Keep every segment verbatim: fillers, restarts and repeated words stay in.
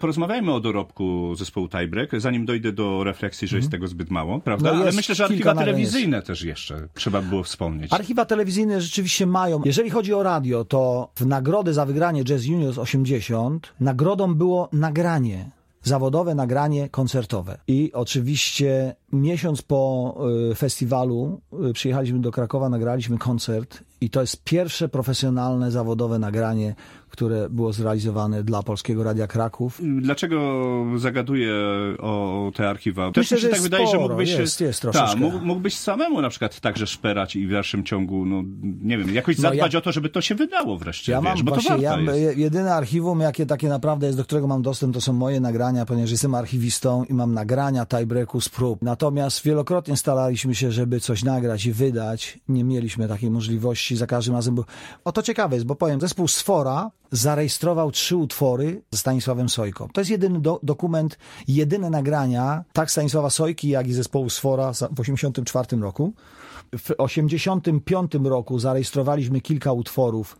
Porozmawiajmy o dorobku zespołu Tiebreak, zanim dojdę do refleksji, że Mhm. jest tego zbyt mało, prawda? No Ale myślę, że archiwa kilka nagrań telewizyjne jest. też jeszcze trzeba było wspomnieć. Archiwa telewizyjne rzeczywiście mają. Jeżeli chodzi o radio, to w nagrody za wygranie Jazz Juniors osiemdziesiąt nagrodą było nagranie. Zawodowe nagranie koncertowe. I oczywiście miesiąc po y, festiwalu y, przyjechaliśmy do Krakowa, nagraliśmy koncert i to jest pierwsze profesjonalne, zawodowe nagranie, które było zrealizowane dla Polskiego Radia Kraków. Dlaczego zagaduję o te archiwa? Też Myślę, mi się że tak jest wydaje, sporo, że mógłbyś, jest, jest ta, troszeczkę. mógł, mógłbyś samemu na przykład także szperać i w dalszym ciągu, no nie wiem, jakoś No zadbać ja- o to, żeby to się wydało wreszcie, Ja wiesz, mam bo właśnie, to ja, warto jest. jedyne archiwum, jakie takie naprawdę jest, do którego mam dostęp, to są moje nagrania, ponieważ jestem archiwistą i mam nagrania Tiebreaku z prób. Natomiast wielokrotnie staraliśmy się, żeby coś nagrać i wydać. Nie mieliśmy takiej możliwości za każdym razem. Bo... O to ciekawe jest, bo powiem, zespół Sfora zarejestrował trzy utwory ze Stanisławem Sojką. To jest jedyny do, dokument, jedyne nagrania tak Stanisława Sojki, jak i zespołu Sfora w osiemdziesiątym czwartym roku. W osiemdziesiątym piątym roku zarejestrowaliśmy kilka utworów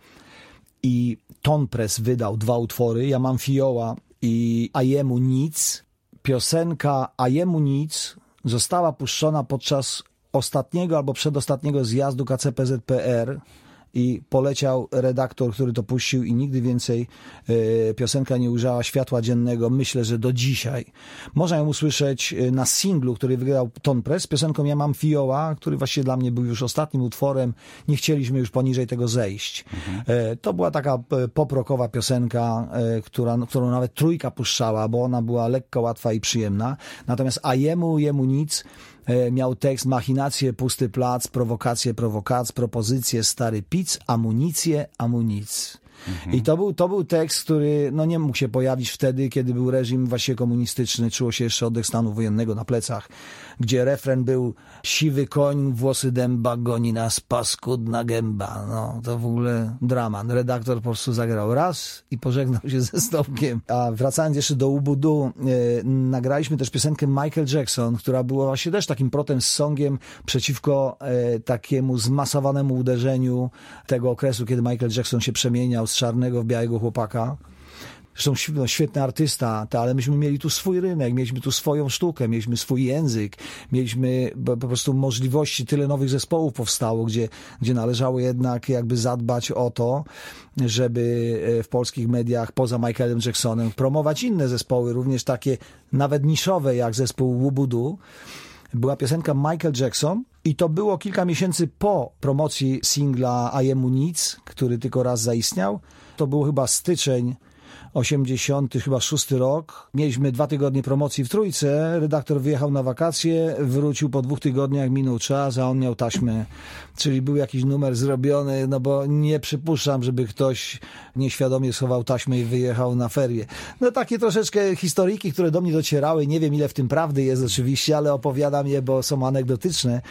i Ton Press wydał dwa utwory. Ja mam Fioła i A jemu nic. Piosenka A jemu nic została puszczona podczas ostatniego albo przedostatniego zjazdu K C P Z P R i poleciał redaktor, który to puścił i nigdy więcej y, piosenka nie ujrzała światła dziennego. Myślę, że do dzisiaj. Można ją usłyszeć na singlu, który wygrał Ton Press, piosenką Ja mam Fioła, który właściwie dla mnie był już ostatnim utworem. Nie chcieliśmy już poniżej tego zejść. Mhm. Y, to była taka pop-rockowa piosenka, y, która, którą nawet Trójka puszczała, bo ona była lekko łatwa i przyjemna. Natomiast A jemu, jemu nic miał tekst: machinacje, pusty plac, prowokacje, prowokac, propozycje, stary pic, amunicje, amunic. Mhm. I to był, to był tekst, który no nie mógł się pojawić wtedy, kiedy był reżim właśnie komunistyczny, czuło się jeszcze oddech stanu wojennego na plecach, gdzie refren był: siwy koń, włosy dęba, goni nas paskudna gęba. No, to w ogóle dramat. Redaktor po prostu zagrał raz i pożegnał się ze stopkiem. A wracając jeszcze do Ubudu, e, nagraliśmy też piosenkę Michael Jackson, która była właśnie też takim protest songiem przeciwko e, takiemu zmasowanemu uderzeniu tego okresu, kiedy Michael Jackson się przemieniał z czarnego w białego chłopaka. Zresztą no, świetny artysta, to, ale myśmy mieli tu swój rynek, mieliśmy tu swoją sztukę, mieliśmy swój język, mieliśmy po, po prostu możliwości, tyle nowych zespołów powstało, gdzie, gdzie należało jednak jakby zadbać o to, żeby w polskich mediach poza Michaelem Jacksonem promować inne zespoły, również takie nawet niszowe jak zespół Wubudu. Była piosenka Michael Jackson i to było kilka miesięcy po promocji singla A jemu nic, który tylko raz zaistniał. To był chyba styczeń osiemdziesiąty chyba szósty rok. Mieliśmy dwa tygodnie promocji w Trójce. Redaktor wyjechał na wakacje, wrócił po dwóch tygodniach, minął czas, a on miał taśmę. Czyli był jakiś numer zrobiony, no bo nie przypuszczam, żeby ktoś nieświadomie schował taśmę i wyjechał na ferie. No takie troszeczkę historyjki, które do mnie docierały. Nie wiem, ile w tym prawdy jest oczywiście, ale opowiadam je, bo są anegdotyczne.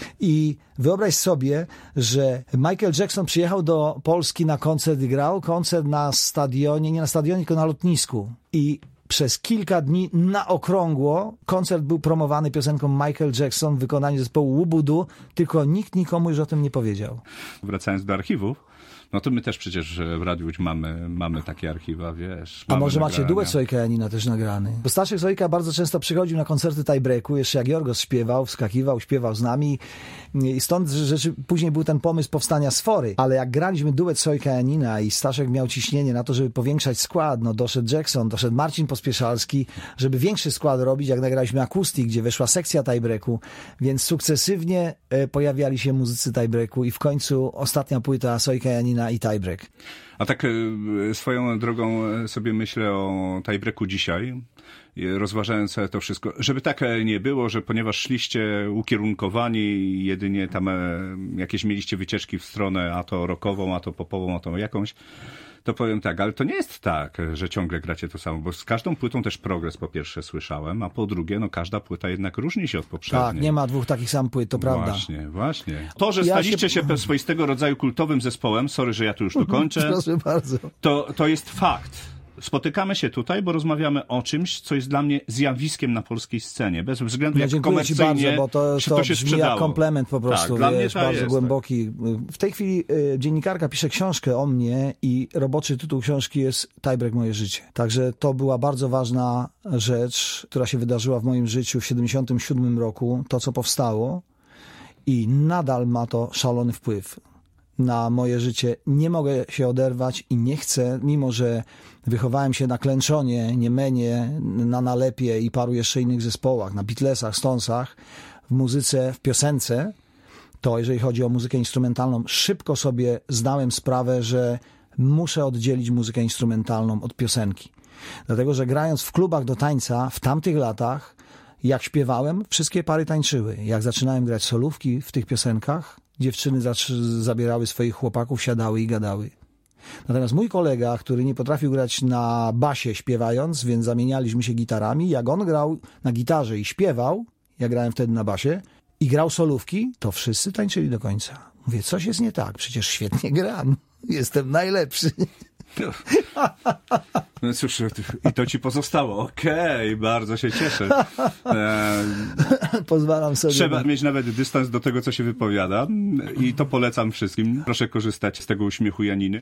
I wyobraź sobie, że Michael Jackson przyjechał do Polski na koncert i grał. Koncert na stadionie, nie na stadionie, tylko na lotnisku. I przez kilka dni na okrągło koncert był promowany piosenką Michael Jackson w wykonaniu zespołu Wubudu, tylko nikt nikomu już o tym nie powiedział. Wracając do archiwów, no to my też przecież w Radiu Łódź mamy, mamy takie archiwa, wiesz. A może nagrania. macie duet Sojka i Janina też nagrany? Bo Staszek Sojka bardzo często przychodził na koncerty Tiebreaku, jeszcze jak Jorgos śpiewał, wskakiwał, śpiewał z nami i stąd rzeczy, później był ten pomysł powstania Sfory. Ale jak graliśmy duet Sojka i Janina i Staszek miał ciśnienie na to, żeby powiększać skład, no doszedł Jackson, doszedł Marcin Pospieszalski, żeby większy skład robić, jak nagraliśmy Acoustic, gdzie weszła sekcja Tiebreaku, więc sukcesywnie e, pojawiali się muzycy Tiebreaku i w końcu ostatnia płyta Sojka i Janina i Tiebreak. A tak swoją drogą sobie myślę o Tiebreaku dzisiaj, rozważając to wszystko, żeby tak nie było, że ponieważ szliście ukierunkowani, jedynie tam jakieś mieliście wycieczki w stronę a to rockową, a to popową, a to jakąś, to powiem tak, ale to nie jest tak, że ciągle gracie to samo, bo z każdą płytą też progres po pierwsze słyszałem, a po drugie, no każda płyta jednak różni się od poprzedniej. Tak, nie ma dwóch takich samych płyt, to prawda. Właśnie, właśnie. To, że Ja staliście się... się swoistego rodzaju kultowym zespołem, sorry, że ja tu już dokończę, Proszę bardzo. to, to jest fakt. spotykamy się tutaj, bo rozmawiamy o czymś, co jest dla mnie zjawiskiem na polskiej scenie. Bez względu no, jak dziękuję Ci komercyjnie bardzo, bo to, się to, to się brzmi sprzedało. jak komplement po prostu, tak, dla mnie wiesz, to bardzo jest, głęboki. W tej chwili y, dziennikarka pisze książkę o mnie i roboczy tytuł książki jest Tiebreak Moje życie. Także to była bardzo ważna rzecz, która się wydarzyła w moim życiu w siedemdziesiątym siódmym roku, to co powstało i nadal ma to szalony wpływ na moje życie. Nie mogę się oderwać i nie chcę, mimo że wychowałem się na Klęczonie, Niemenie, na Nalepie i paru jeszcze innych zespołach, na Beatlesach, Stonesach, w muzyce, w piosence, to jeżeli chodzi o muzykę instrumentalną, szybko sobie zdałem sprawę, że muszę oddzielić muzykę instrumentalną od piosenki. Dlatego, że grając w klubach do tańca w tamtych latach, jak śpiewałem, wszystkie pary tańczyły. Jak zaczynałem grać solówki w tych piosenkach, dziewczyny zabierały swoich chłopaków, siadały i gadały. Natomiast mój kolega, który nie potrafił grać na basie śpiewając, więc zamienialiśmy się gitarami, jak on grał na gitarze i śpiewał, ja grałem wtedy na basie, i grał solówki, to wszyscy tańczyli do końca. Mówię, coś jest nie tak, przecież świetnie gram. Jestem najlepszy. No cóż, i to ci pozostało. Okej, okay, bardzo się cieszę. E, Pozwalam sobie. Trzeba na... mieć nawet dystans do tego, co się wypowiada i to polecam wszystkim. Proszę korzystać z tego uśmiechu Janiny.